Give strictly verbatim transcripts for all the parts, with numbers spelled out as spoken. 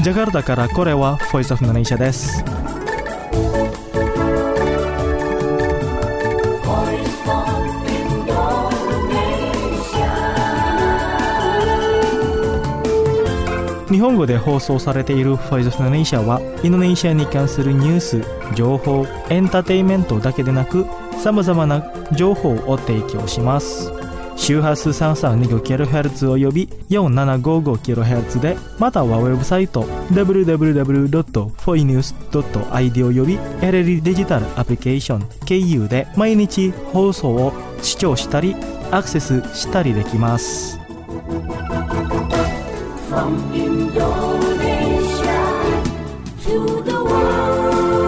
ジャカルタからこれは Voice of Indonesia です。日本語で放送されている Voice of Indonesia はインドネシアに関するニュース、情報、エンターテインメントだけでなくさまざまな情報を提供します。周波数 さんさんにごキロヘルツ および よんななごごキロヘルツ で、またはウェブサイト ダブリューダブリューダブリュードットフォイニュースドットアイディー および エルエル デジタルアプリケーション経由で毎日放送を視聴したりアクセスしたりできます。 From Indonesia to the world.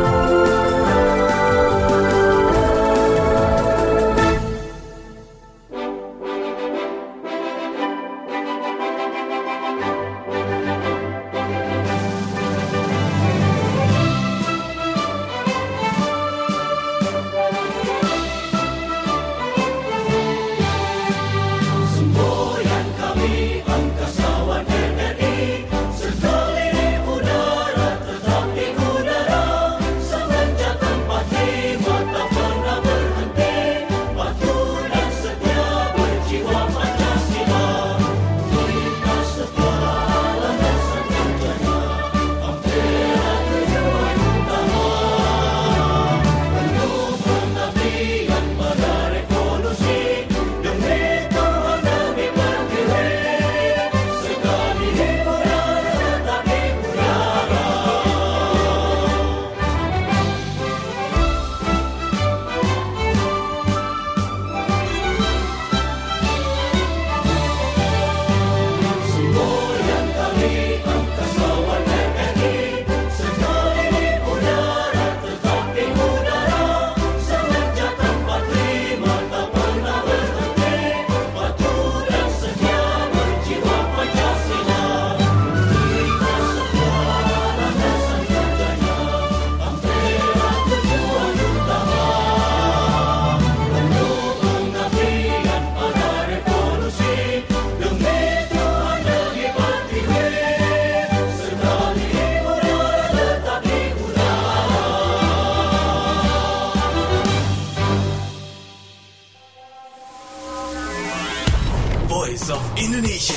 Voice of Indonesia.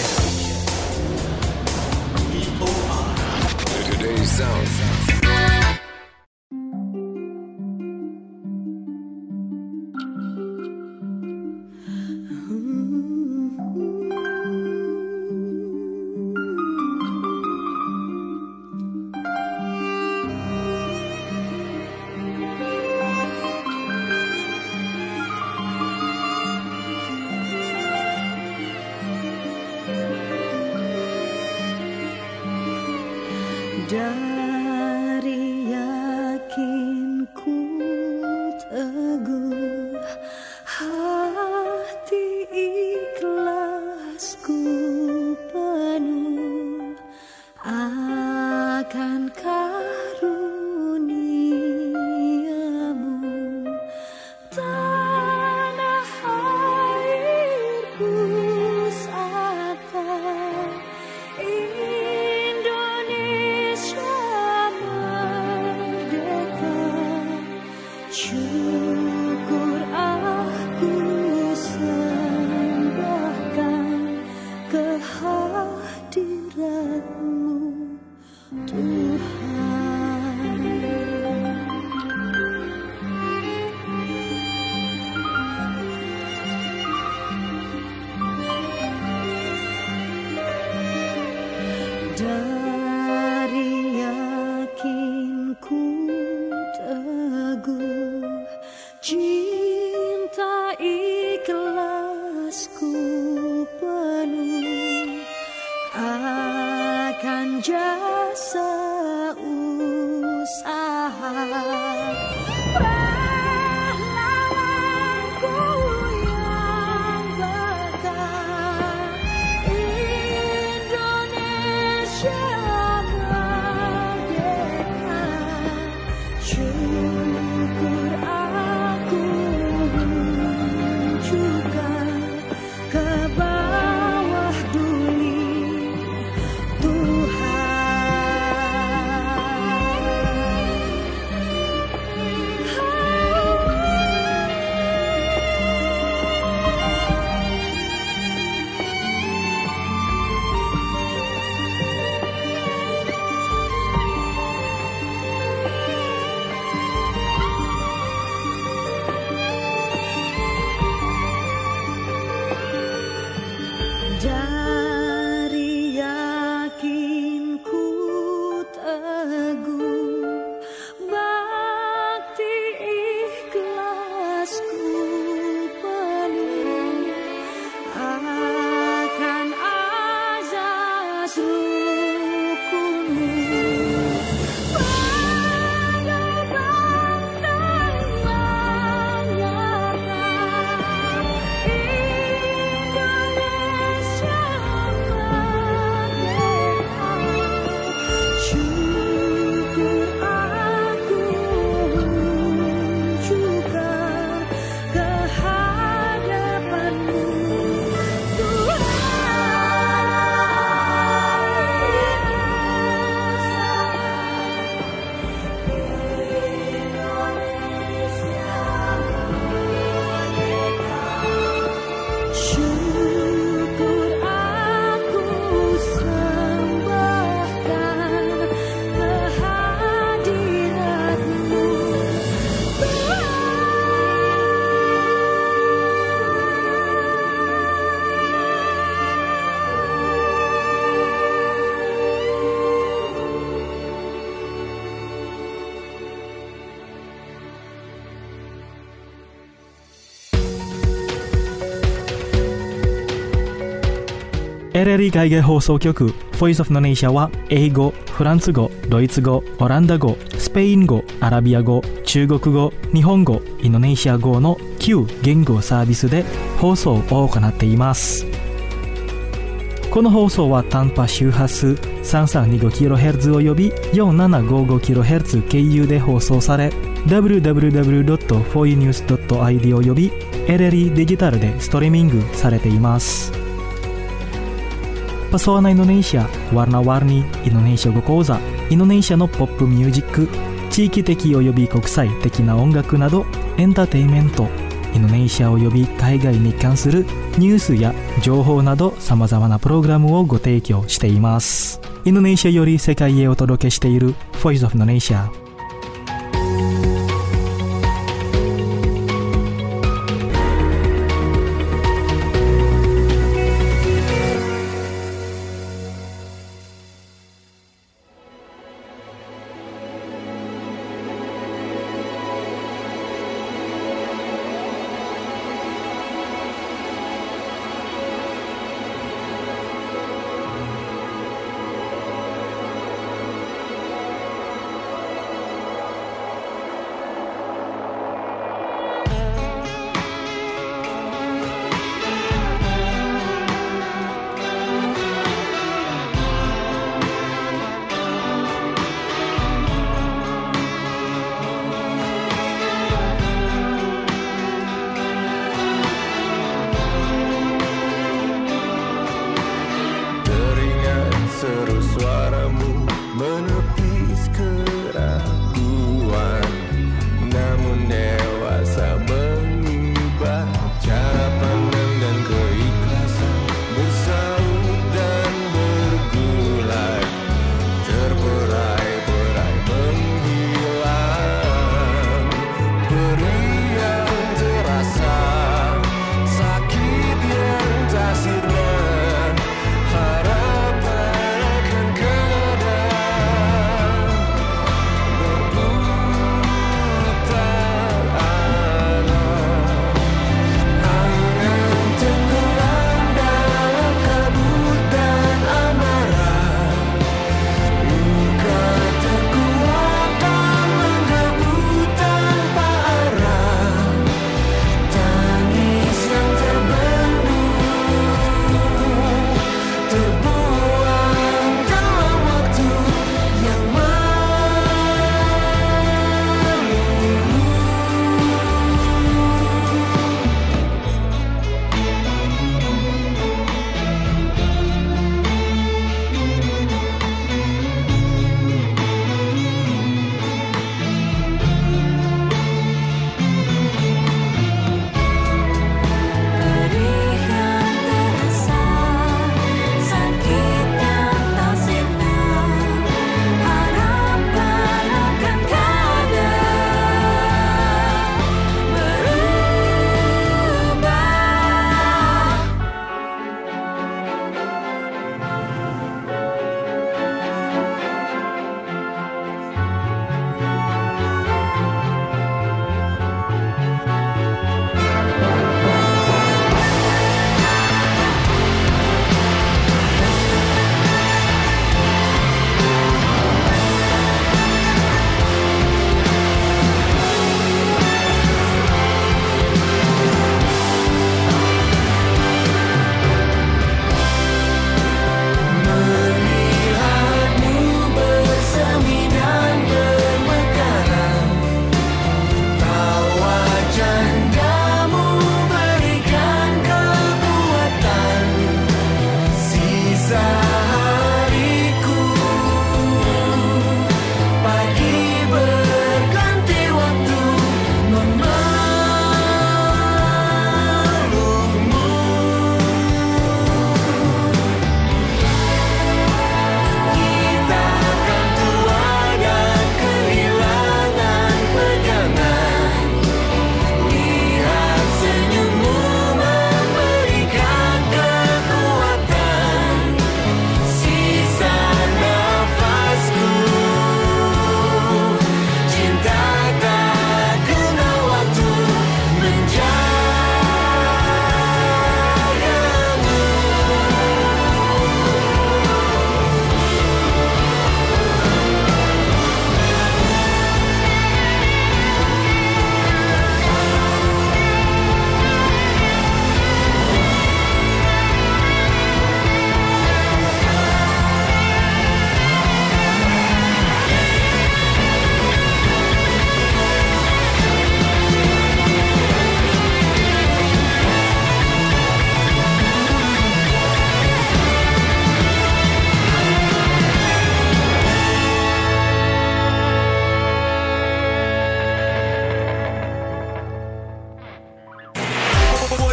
V O R. Today's sound. Dari yakinku teguh, hati ikhlasku penuh akan karuniamu, tanah air pusaka Indonesia merdeka. Syukur aku sembahkan kehadiratmu Tuhan. Dari yakinku teguh, cinta ikhlasku penuh akan jasa usaha pahlawanku yang berkah. Indonesia merdeka. Syukur aku juga ke bawah duli Tuhan. エルエルイー 海外放送局 Voice of Indonesia は英語、フランス語、ドイツ語、オランダ語、スペイン語、アラビア語、中国語、日本語、インドネシア語のきゅう言語サービスで放送を行っています。この放送は短波周波数 さんさんにごキロヘルツ および よんななごごキロヘルツ 経由で放送され ダブリューダブリューダブリュードットフォーユーニュースドットアイディー および エルエルイー デジタルでストリーミングされています。Pesona Indonesia, Warna-warni Indonesia語講座、インドネシアのポップミュージック、地域的および国際的な音楽などエンターテインメント、インドネシアおよび海外に関するニュースや情報など様々なプログラムをご提供しています。インドネシアより世界へお届けしている Voice of Indonesia。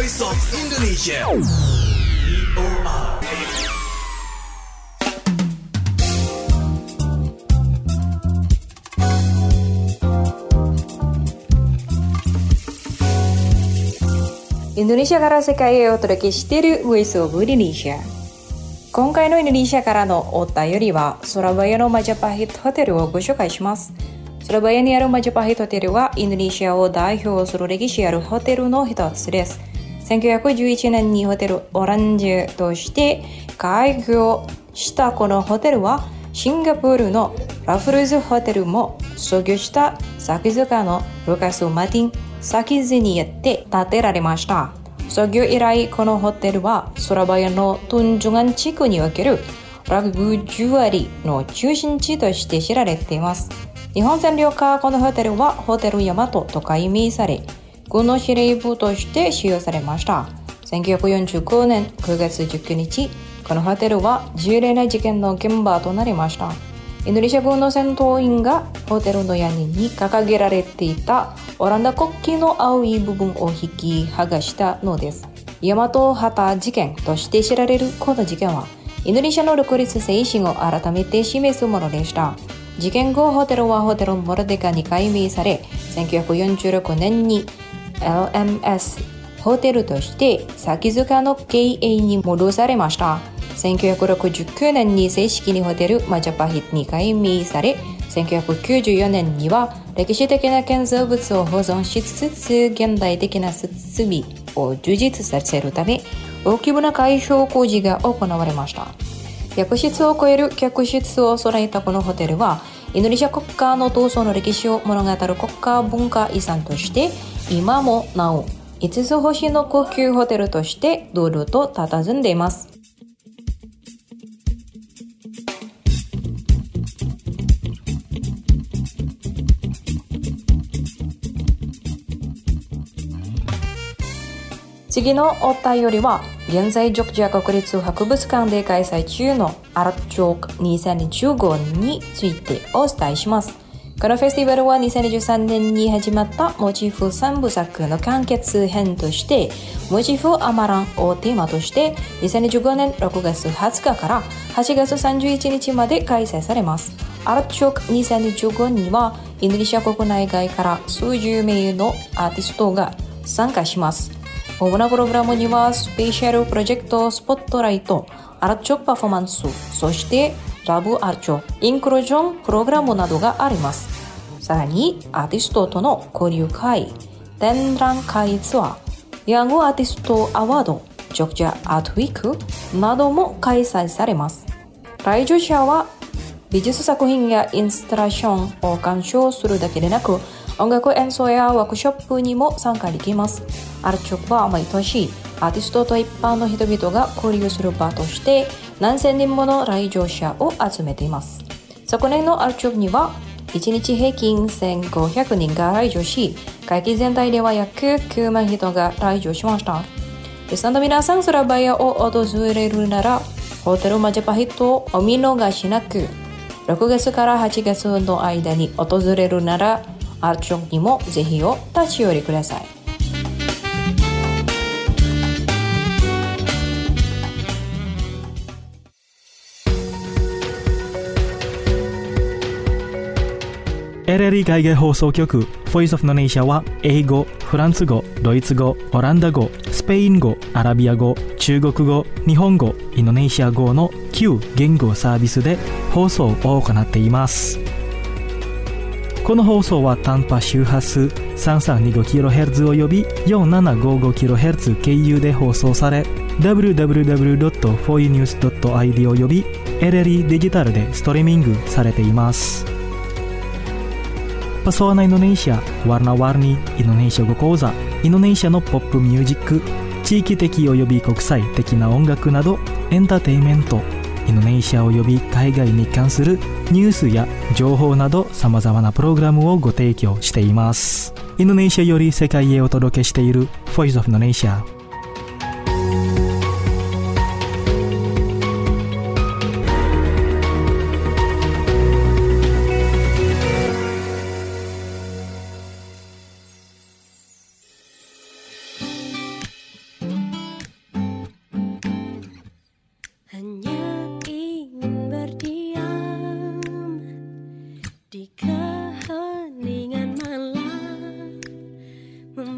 Voice of Indonesia. V O R. Indonesia から世界へお届けしている Voice of Indonesia。今回のインドネシアからのお便りは、ソラバヤのマジャパヒットホテルをご紹介します。ソラバヤにあるマジャパヒットホテルは、インドネシアを代表する歴史あるホテルの一つです。せんきゅうひゃくじゅういちねんにホテルオランジェとして開業したこのホテルは、シンガポールのラフルズホテルも創業した作曲家のルカス・マティン・サキズによって建てられました。創業以来、このホテルはソラバヤのトンジュガン地区におけるラグジュアリーの中心地として知られています。日本占領下、このホテルはホテルヤマトと改名され、軍の司令部として使用されました。せんきゅうひゃくよんじゅうごねんくがつじゅうくにち、このホテルは重大な事件の現場となりました。インドネシア軍の戦闘員がホテルの屋根に掲げられていたオランダ国旗の青い部分を引き剥がしたのです。大和旗事件として知られるこの事件は、インドネシアの独立精神を改めて示すものでした。事件後、ホテルはホテルモルデカに改名され、せんきゅうひゃくよんじゅうろくねんに エルエムエス ホテルとして作曲家の経営に戻されました。せんきゅうひゃくろくじゅうきゅうねんに正式にホテルマジャパヒットに改名され、せんきゅうひゃくきゅうじゅうよねんには歴史的な建造物を保存しつつ現代的な設備を充実させるため大規模な改修工事が行われました。ひゃくしつを超える客室を備えたこのホテルは、インドネシア国家の闘争の歴史を物語る国家文化遺産として今もなおいつつ星の高級ホテルとして堂々と佇んでいます。次のお便りは、現在ジョグジャ国立博物館で開催中のアラチョークにせんじゅうごについてお伝えします。このフェスティバルはにせんじゅうさんねんに始まったモチーフさんぶさくの完結編として、モチーフアマランをテーマとしてにせんじゅうごねんろくがつはつかからはちがつさんじゅういちにちまで開催されます。アラチョークにせんじゅうごにはインドネシア国内外から数十名のアーティストが参加します。主なプログラムにはスペシャルプロジェクトスポットライト、アラチョークパフォーマンス、そしてラブアーチョーク、インクルージョンプログラムなどがあります。さらにアーティストとの交流会、展覧会ツアー、ヤングアーティストアワード、ジョグジャアートウィークなども開催されます。来場者は美術作品やインスタレーションを鑑賞するだけでなく、音楽演奏やワークショップにも参加できます。アラチョークは毎年アーティストと一般の人々が交流する場として何千人もの来場者を集めています。昨年のアラチョークにはいちにち平均せんごひゃくにんが来場し、会期全体では約きゅうまん人が来場しました。リスナーの皆さん、ソラバヤを訪れるならホテルマジャパヒットをお見逃しなく、ろくがつからはちがつの間に訪れるならアラチョークにもぜひお立ち寄りください。 エルエルイー 海外放送局 Voice of Indonesia は英語、フランス語、ドイツ語、オランダ語、スペイン語、アラビア語、中国語、日本語、インドネシア語のきゅう言語サービスで放送を行っています。この放送は短波周波数 さんさんにごキロヘルツ および よんななごごキロヘルツ 経由で放送され、ダブリューダブリューダブリュードットフォーユーニュースドットアイディー および エルエルイー デジタルでストリーミングされています。Pesona Indonesia, Warna-warni Indonesia語講座、インドネシアのポップミュージック、地域的および国際的な音楽などエンターテインメント、インドネシアおよび海外に関するニュースや情報などさまざまなプログラムをご提供しています。インドネシアより世界へお届けしている Voice of Indonesia。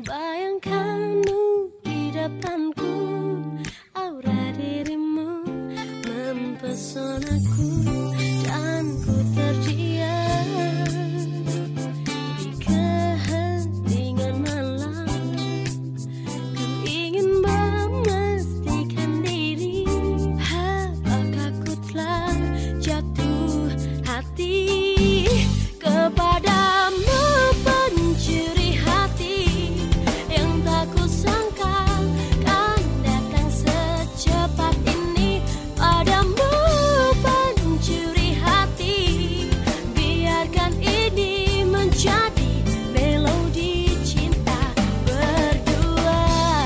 membayangkanmu di depanku, aura dirimu mempesonaku dan ku terdiam di keheningan malam. Ku ingin memastikan diri, apakah ku telah jatuh hati kepadamu, pencuri hati yang tak kusangka kan datang secepat ini. Padamu pencuri hati, biarkan ini menjadi melodi cinta berdua.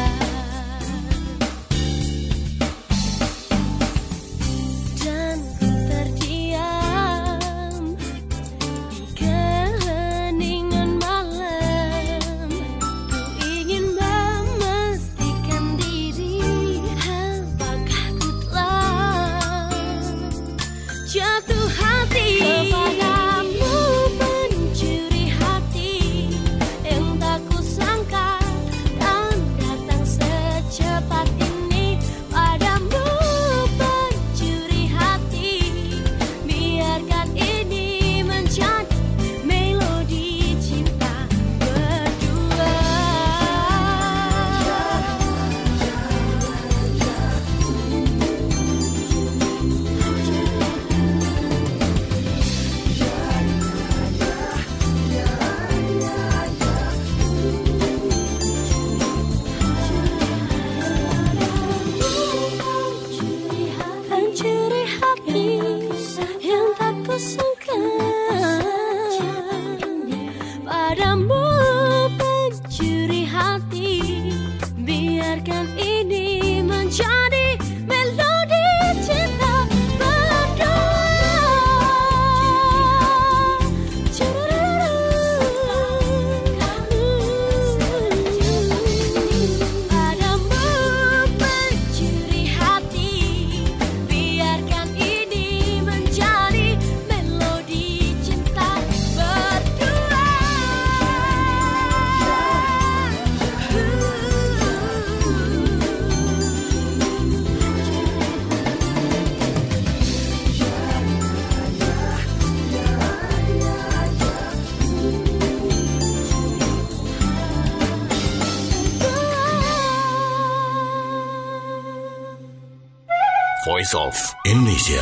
Dan ku terdiam di keheningan malam. Ku ingin memastikan diri, apakah ku telah jatuh hati kepadamu, pencuri hati yang tak kusangka dan datang secepat ini. Padamu pencuri hati, biarkan ini menjadi melodi cinta berdua. Pencuri hati yang tak kusangka, padamu pencuri hati, biarkan ini menjadi melodi cinta berdua. Padamu pencuri hati, biarkan ini menjadi melodi cinta berdua. Voice of Indonesia.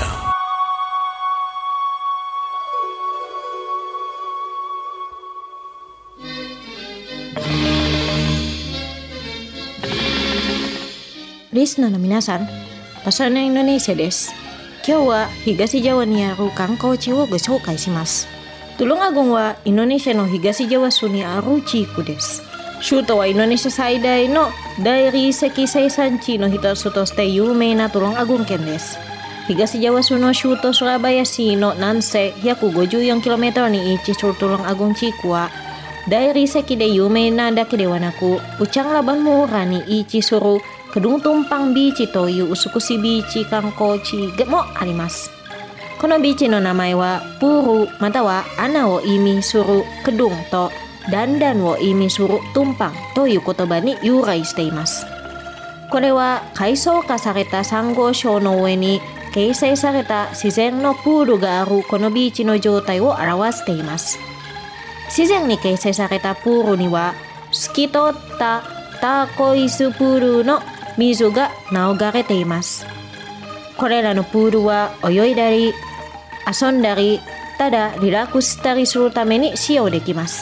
Listenerの皆さん、場所のインドネシアです。今日は東ジャワにある観光地をご紹介します。Tulungagungはインドネシアの東ジャワ州にある地域です。首都はインドネシア最大の大理石生産地の一つとして有名なTulungagung県です。東ジャワ州の首都スラバヤ市の南西 ひゃくごじゅうよんキロメートル に位置するTulungagung地区は大理石で有名なだけではなく、Puchang Laban Muraに位置するKedung Tumpang Beach という美しいビーチ観光地もあります。このビーチの名前はプールまたは穴を意味するkedungと段々を意味するtumpangという言葉に由来しています。これは海藻化されたサンゴ礁の上に形成された自然のプールがあるこのビーチの状態を表しています。自然に形成されたプールには透き通ったターコイズプールの水が流れています。これらのプールは泳いだり遊んだり、ただリラックスしたりするために使用できます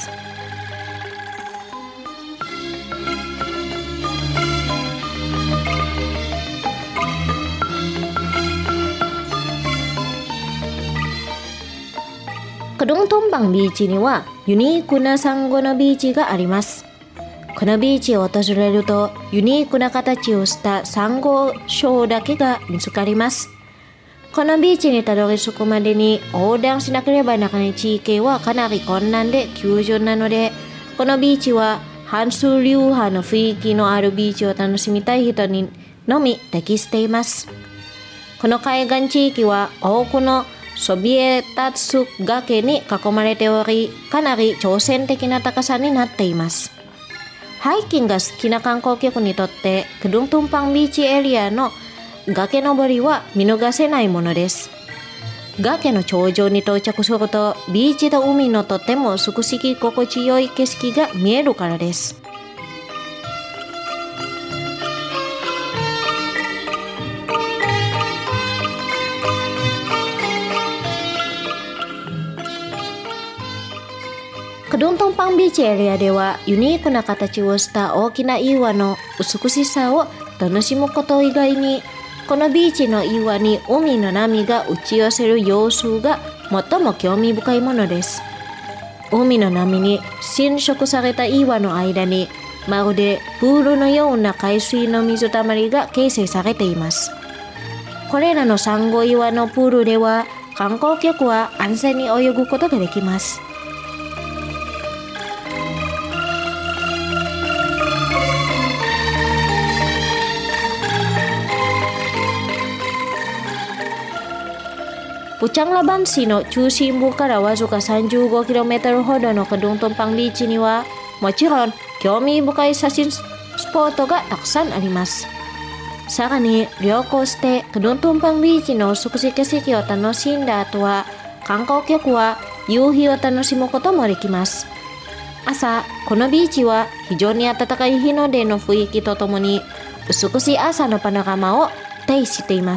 。Kedung Tumpangビーチにはユニークなサンゴのビーチがあります。このビーチを訪れるとユニークな形をしたサンゴ礁だけが見つかります。このビーチにたどり着くまでに横断しなければならない地形はかなり困難で急峻なので、このビーチは半数流派の雰囲気のあるビーチを楽しみたい人にのみ適しています。この海岸地域は多くのそびえ立つ崖に囲まれており、かなり挑戦的な高さになっています。 ハイキングが好きな観光客にとってクドゥントゥンパンビーチエリアの崖登りは見逃せないものです。崖の頂上に到着するとビーチと海のとても美しい心地よい景色が見えるからです。クドゥントンパンビーチエリアではユニークな形をした大きな岩の美しさを楽しむこと以外に、このビーチの岩に海の波が打ち寄せる様子が最も興味深いものです。海の波に浸食された岩の間にまるでプールのような海水の水たまりが形成されています。これらのサンゴ岩のプールでは観光客は安全に泳ぐことができます。プチャンラバン市の中心部からわずか さんじゅうごキロメートル ほどのクドゥントンパンビーチにはもちろん興味深い写真スポットがたくさんあります。さらに旅行してクドゥントンパンビーチの美しい景色を楽しんだ後は観光客は夕日を楽しむこともできます。朝、このビーチは非常に暖かい日の出の雰囲気とともに美しい朝のパノラマを呈しています。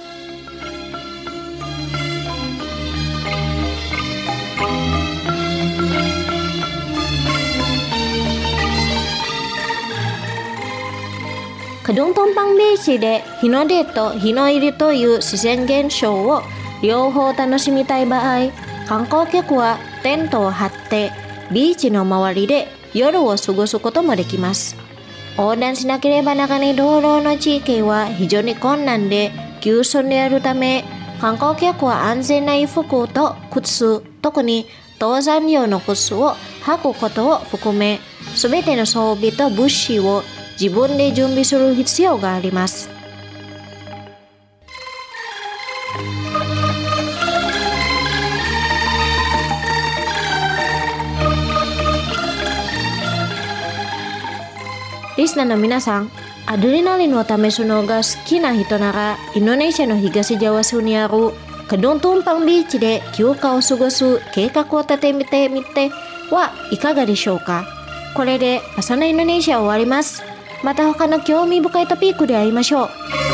クドゥントンパンビーチで日の出と日の入りという自然現象を両方楽しみたい場合、観光客はテントを張ってビーチの周りで夜を過ごすこともできます。横断しなければならない道路の地域は非常に困難で急峻であるため、観光客は安全な衣服と靴、特に登山用の靴を履くことを含め、すべての装備と物資を自分で準備する必要があります。リスナーの皆さん、アドレナリンを試すのが好きな人なら、インドネシアの東ジャワ州にあるクドゥントンパンビーチで休暇を過ごす計画を立ててみてはいかがでしょうか。これでパサナインドネシア終わります。また他の興味深いトピックで会いましょう。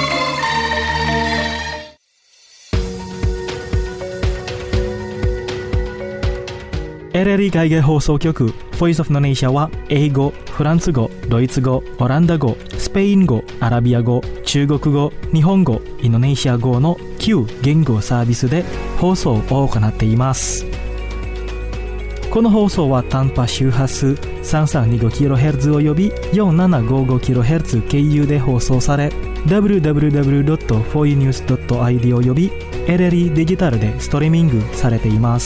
エルエルイー 海外放送局 Voice of Indonesia は英語、フランス語、ドイツ語、オランダ語、スペイン語、アラビア語、中国語、日本語、インドネシア語のきゅう言語サービスで放送を行っています。この放送は短波周波数 さんさんにごキロヘルツ および よんななごごキロヘルツ 経由で放送され、ダブリューダブリューダブリュードットフォーユーニュースドットアイディー および エルエルイー デジタルでストリーミングされています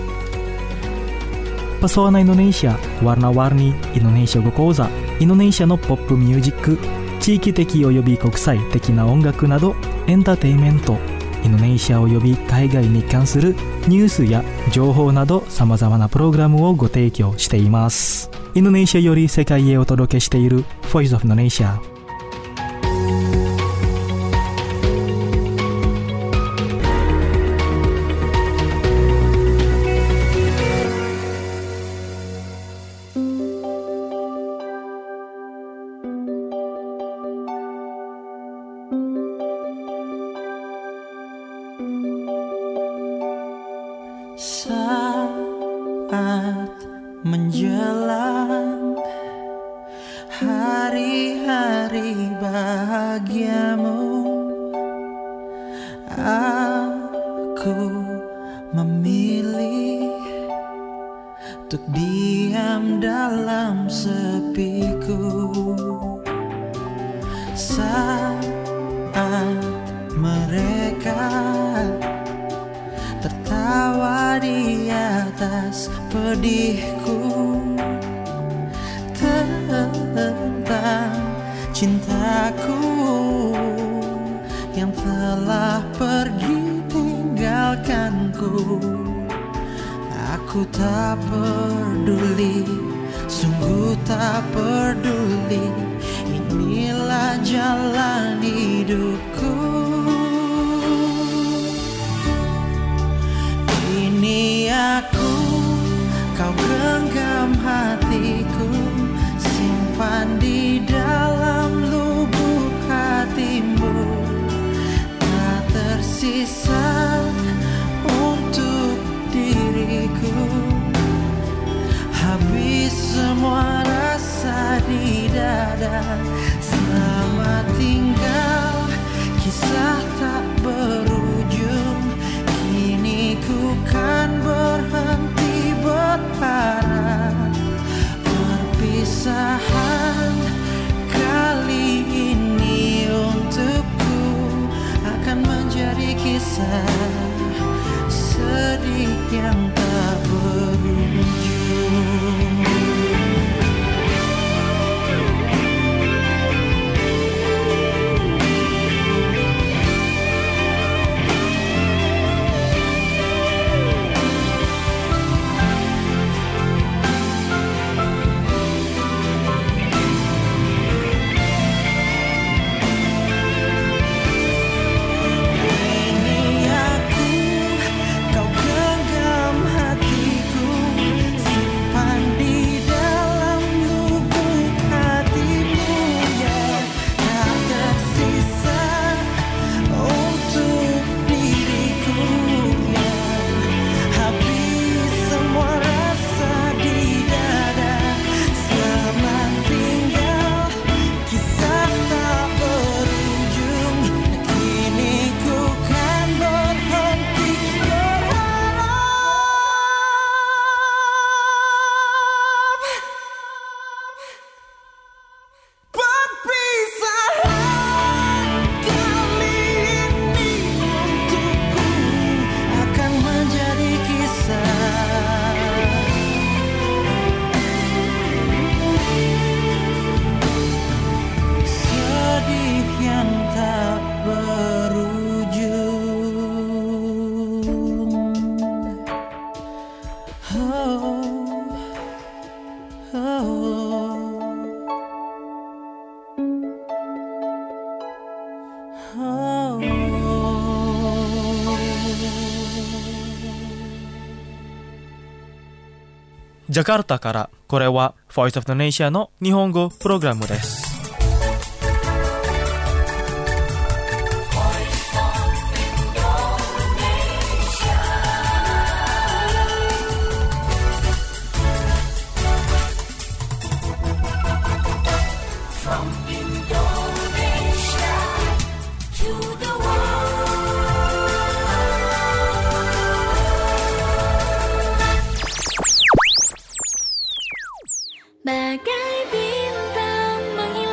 。Pesona Indonesia, Warna-warni Indonesia語講座、インドネシアのポップミュージック、地域的および国際的な音楽などエンターテインメント、インドネシアおよび海外に関するニュースや情報など様々なプログラムをご提供しています。インドネシアより世界へお届けしている Voice of Indonesia。 Saat menjelang hari-hari bahagiamu, aku memilih untuk diam dalam sepiku. Saat mereka tertawa di atas pedihku tentang cintaku yang telah pergi tinggalkanku. Aku tak peduli sungguh tak peduli. Inilah jalan hidupku. Ini aku, kau genggam hatiku, simpan di dalam lubuk hatimu. Tak tersisa untuk diriku. Habis semua rasa di dada. Selamat tinggal, kisah tak berujung. Kini ku kan berhenti berharap. Perpisahan kali ini untukku akan menjadi kisah sedih yang tak berujung. ジャカルタから、これは Voice of Indonesia の日本語プログラムです。 Bagai bintang menghilang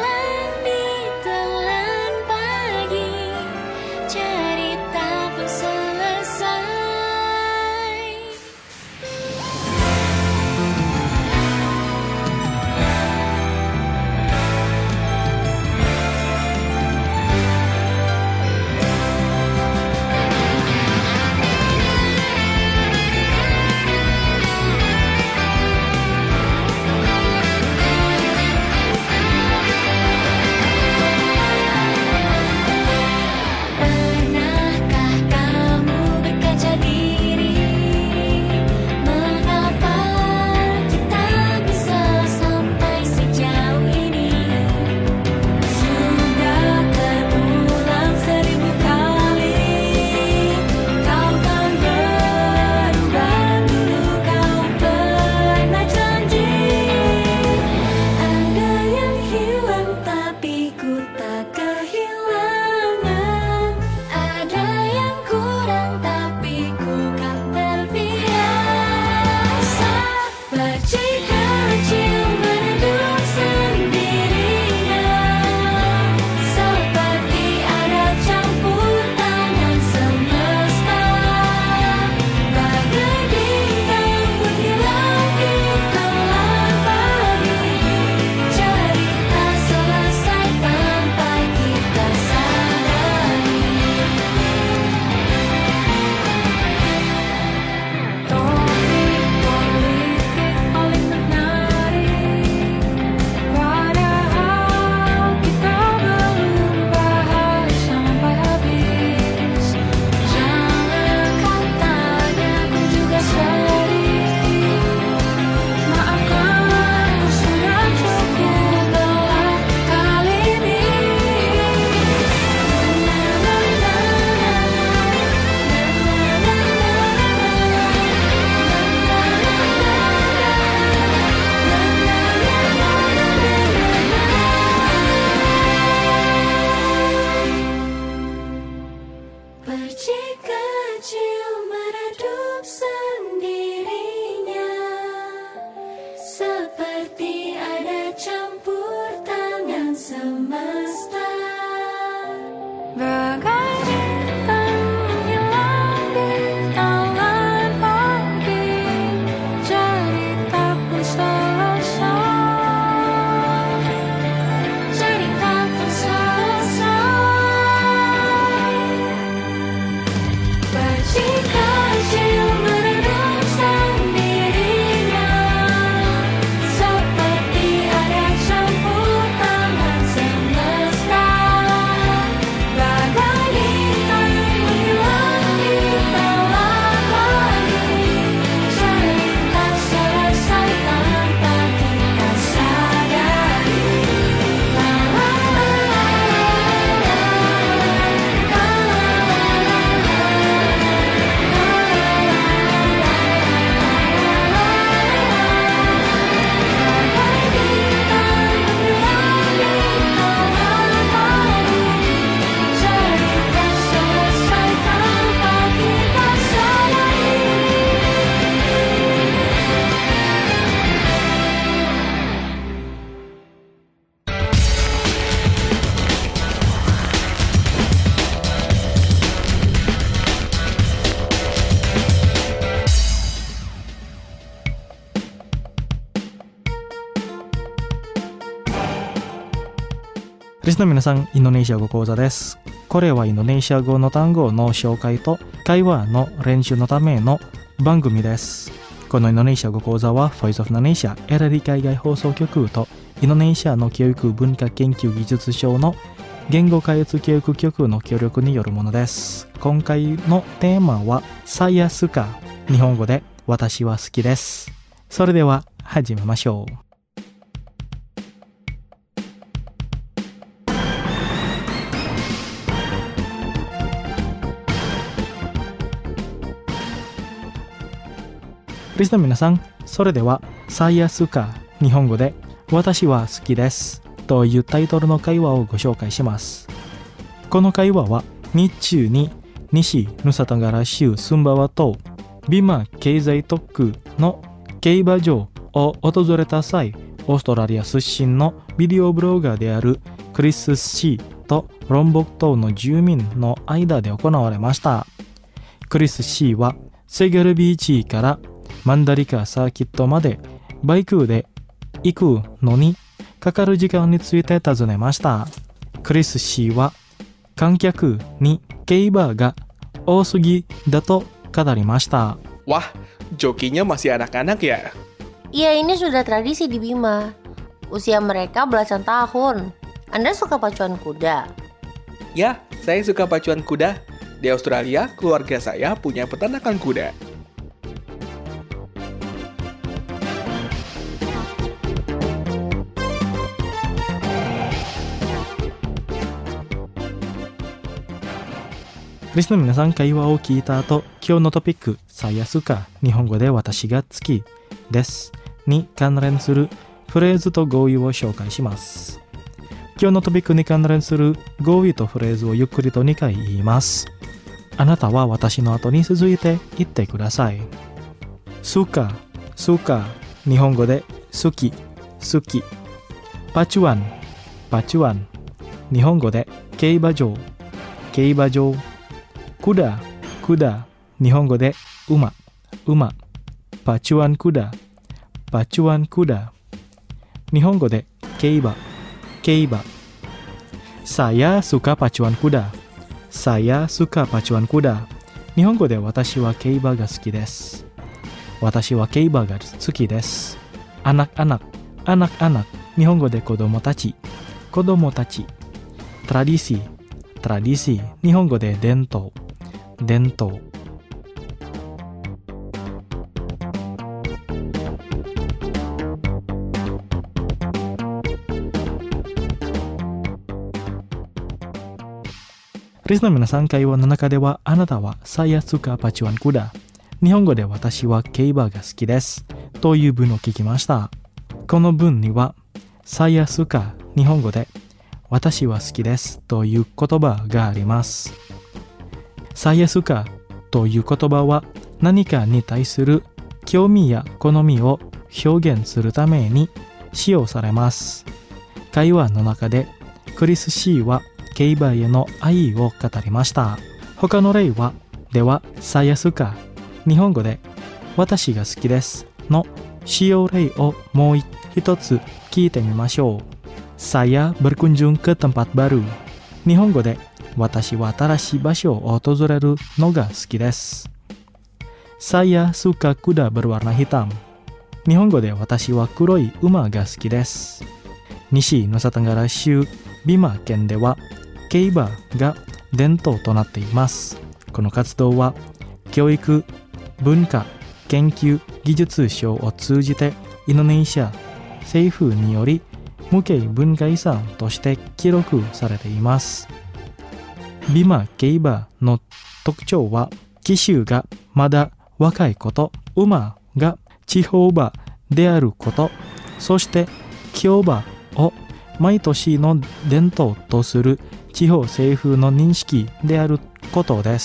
リスナーの皆さん、インドネシア語講座です。これはインドネシア語の単語の紹介と会話の練習のための番組です。このインドネシア語講座は Voice of Indonesia エラリ海外放送局とインドネシアの教育文化研究技術省の言語開発教育局の協力によるものです。今回のテーマはSaya suka、日本語で私は好きです。それでは始めましょう。リスナーの皆さん、それではSaya suka、日本語で私は好きですというタイトルの会話をご紹介します。この会話は日中に西ヌサタガラ州スンバワ島ビマ経済特区の競馬場を訪れた際、オーストラリア出身のビデオブロガーであるクリス・シーとロンボク島の住民の間で行われました。クリス・シーはセゲルビーチからマンダリカサーキットまでバイクで行くのにかかる時間について尋ねました。クリス氏は観客に競馬が多すぎだと語りました。 Wah, jokinya masih anak-anak ya? Iya, ini sudah tradisi di Bima. Usia mereka belasan tahun. Anda suka pacuan kuda? Ya, saya suka pacuan kuda. Di Australia, keluarga saya punya peternakan kuda. リスナーの皆さん、会話を聞いた後、今日のトピックSaya suka、日本語で私が好きですに関連するフレーズと語彙を紹介します。今日のトピックに関連する語彙とフレーズをゆっくりとにかい言います。あなたは私の後に続いて言ってください。suka、suka、日本語で好き、好き。パチュアン、パチュアン、日本語で競馬場、競馬場。クダ、クダ、日本語で馬、馬。パチュアンクダ、パチュアンクダ。日本語で競馬、競馬。Saya suka pacuan kuda。Saya suka pacuan kuda。日本語で私は競馬が好きです。私は競馬が好きです。anak-anak、anak-anak、日本語で子供たち、子供たち。tradisi、tradisi、日本語で伝統、伝統。リスナーの皆さん、会話の中ではあなたはSaya suka pacuan kuda、日本語で私は競馬が好きですという文を聞きました。この文にはSaya suka、日本語で私は好きですという言葉があります。Saya sukaという言葉は何かに対する興味や好みを表現するために使用されます。会話の中でクリス・シーは競馬への愛を語りました。他の例はではSaya suka、日本語で私が好きですの使用例をもう一つ聞いてみましょう。Saya berkunjung ke tempat baru、日本語で私は新しい場所を訪れるのが好きです。Saya suka kuda berwarna hitam、日本語で私は黒い馬が好きです。西ヌサタガラ州ビマ県では競馬が伝統となっています。この活動は教育、文化、研究、技術省を通じてインドネシア政府により無形文化遺産として記録されています。ビマ競馬の特徴は騎手がまだ若いこと、馬が地方馬であること、そして競馬を毎年の伝統とする地方政府の認識であることです。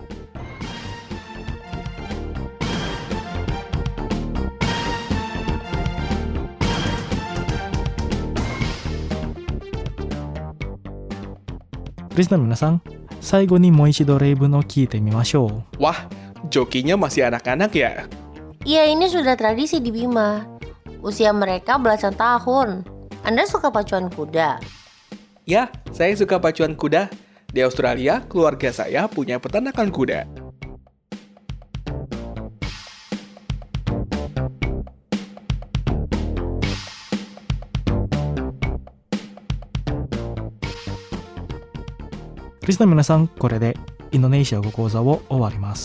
リスナーの皆さん、最後にもう一度例文を聞いてみましょう。 Wah, jokinya masih anak-anak ya? Iya, ini sudah tradisi di Bima. Usia mereka belasan tahun. Anda suka pacuan kuda? Ya, saya suka pacuan kuda. Di Australia, keluarga saya punya peternakan kuda. Listener の皆さん、これでインドネシア語講座を終わります。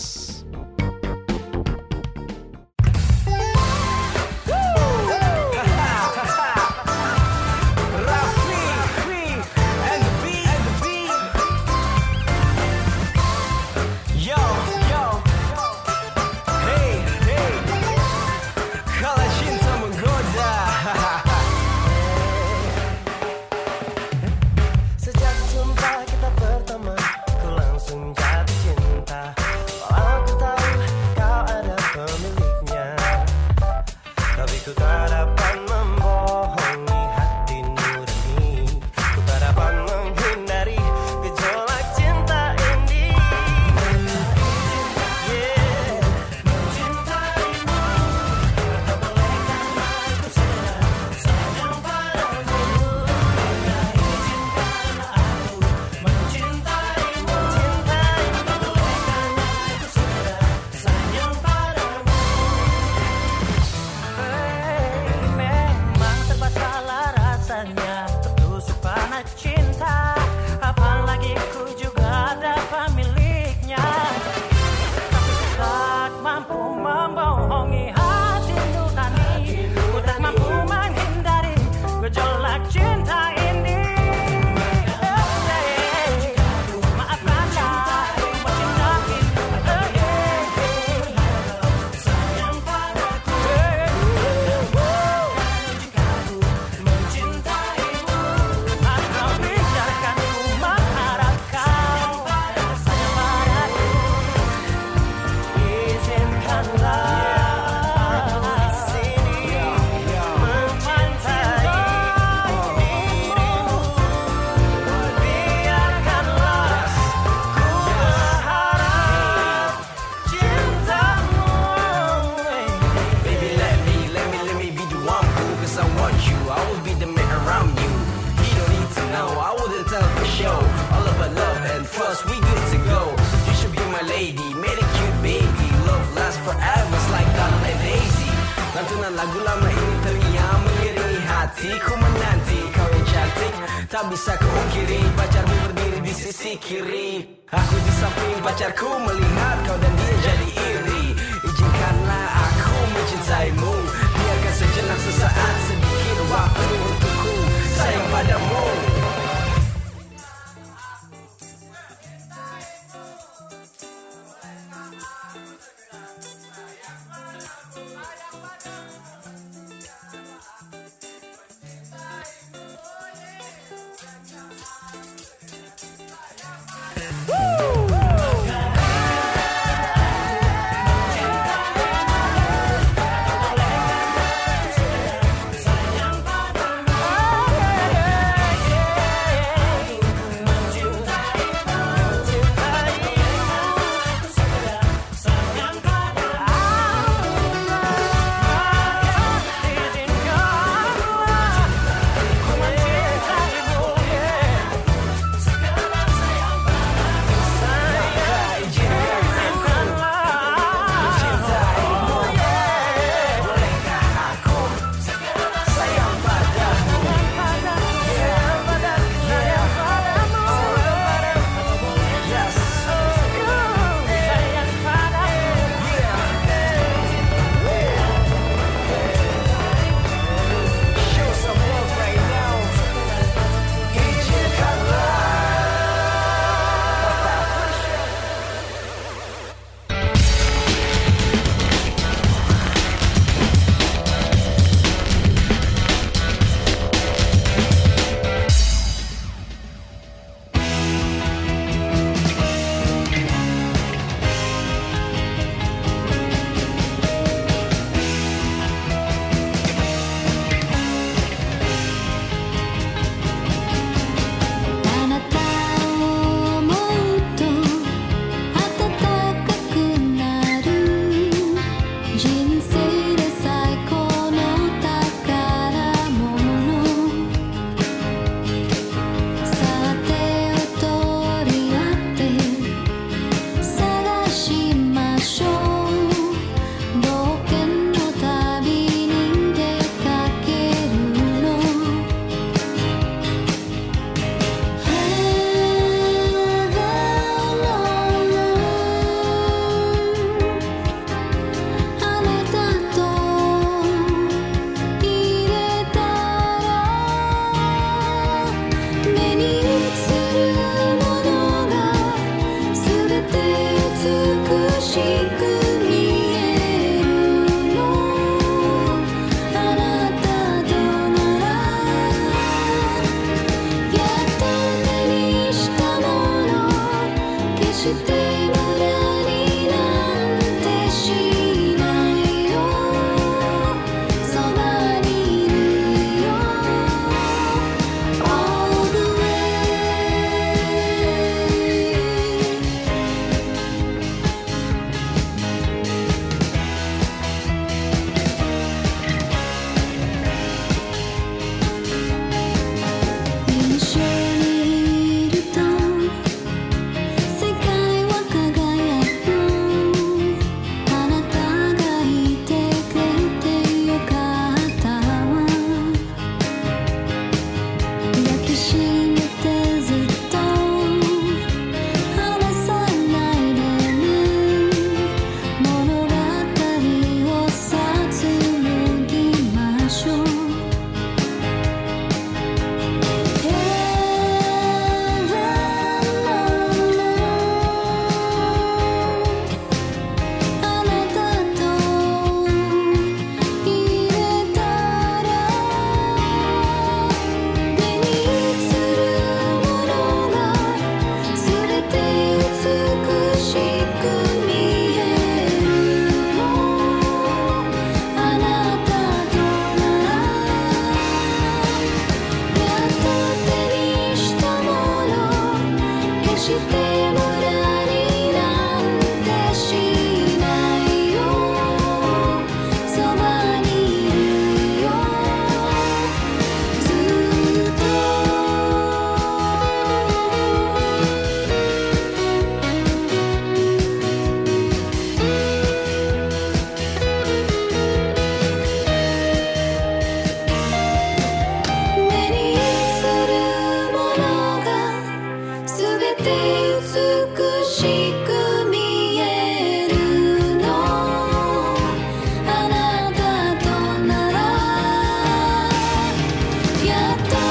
Lantunan lagu lama ini teriak mengiringi hatiku menanti kau yang cantik. Tak bisa kuungkiri pacarmu berdiri di sisi kiri. Aku di samping pacarku melihat kau dan dia jadi iri. Izinkanlah aku mencintaimu. Biarkan sejenak sesaat sedikit waktu untukku sayang padamu.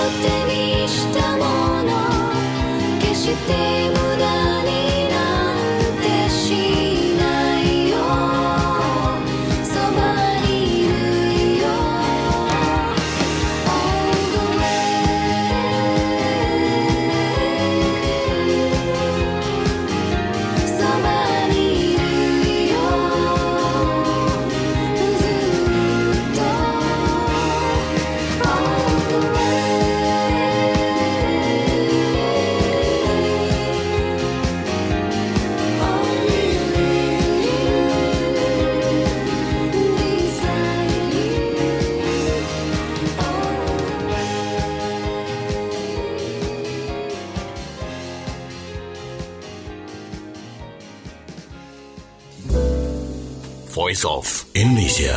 手にしたもの決して無駄になんてしないよそばにいるよ All the way そばにいるよずっと All the Voice of Indonesia.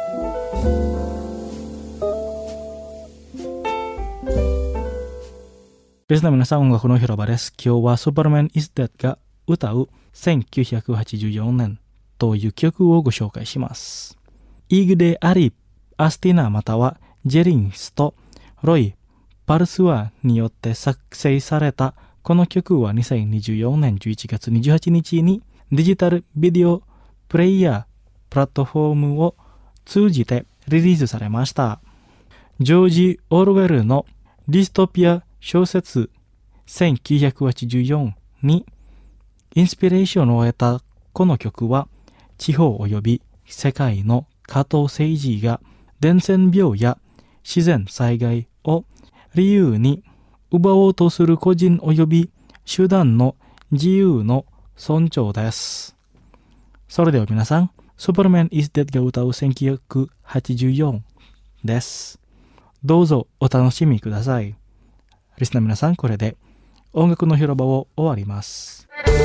Listener 皆さん、音楽の広場です。今日は Superman is Dead が歌うせんきゅうひゃくはちじゅうよねんという曲をご紹介します。イグデ・アリ・アスティナまたはジェリンスとロイ・パルスワによって作成されたこの曲はにせんにじゅうよねんじゅういちがつにじゅうはちにちにデジタルビデオプレイヤープラットフォームを通じてリリースされました。ジョージ・オルウェルのディストピア小説せんきゅうひゃくはちじゅうよんにインスピレーションを得たこの曲は地方及び世界の下等政治が伝染病や自然災害を理由に奪おうとする個人及び集団の自由の尊重です。それでは皆さん、Superman is Dead が歌うせんきゅうひゃくはちじゅうよんです。どうぞお楽しみください。リスナー皆さん、これで音楽の広場を終わります。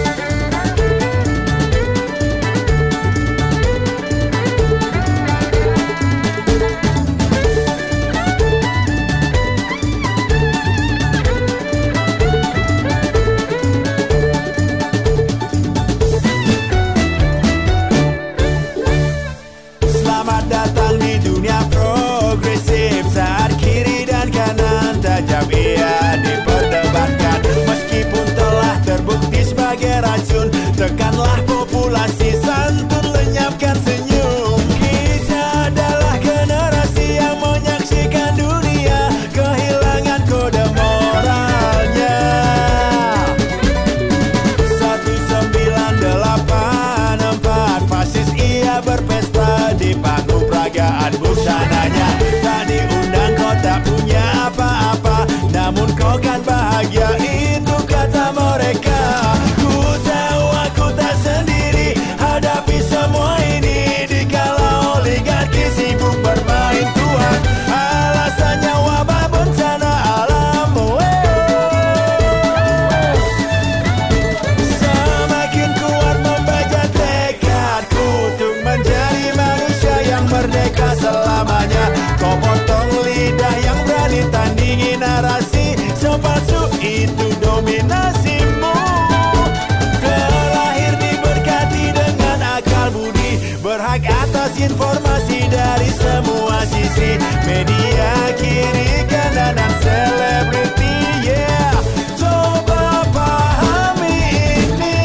Tekanlah populasi santun lenyapkan senyum. Kita adalah generasi yang menyaksikan dunia kehilangan kode moralnya. Seribu sembilan ratus delapan puluh empat fasis ia berpesta di panggung peragaan busananya. Tak diundang kau tak punya apa-apa, namun kau kan bahagia, itu kata mereka. Semua ini dikala oligarki sibuk bermain Tuhan, alasannya wabah bencana alam. Semakin kuat membaca tekadku untuk menjadi manusia yang merdeka selamanya. Kau potong lidah yang berani tandingi narasi sepalsu itu dominasimu. Berhak atas informasi dari semua sisi, media kiri kanan dan selebriti, yeah. Coba pahami ini.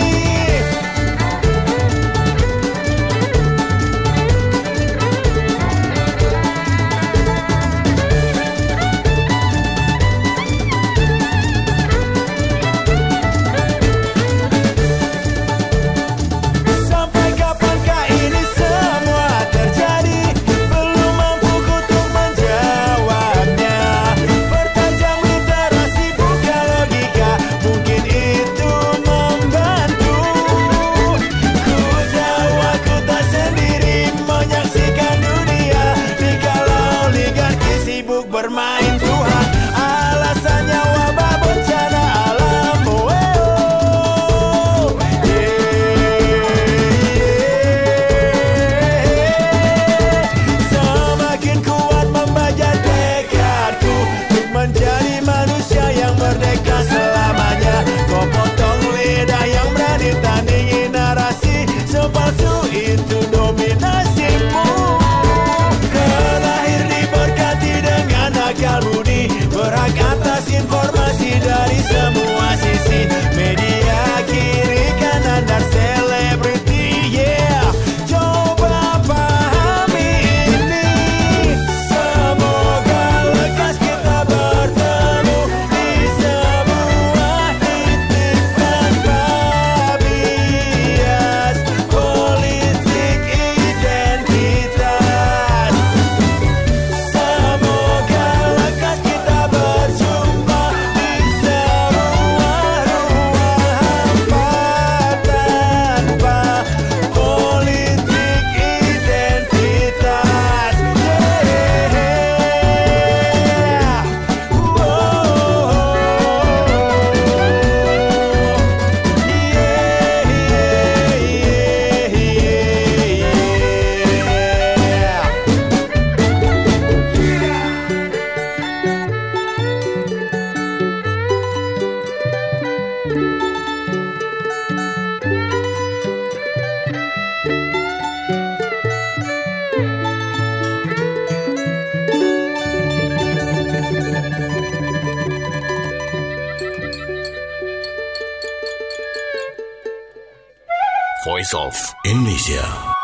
Terjadi belum mampu kutuk menjawabnya. Pertajam Voice of Indonesia.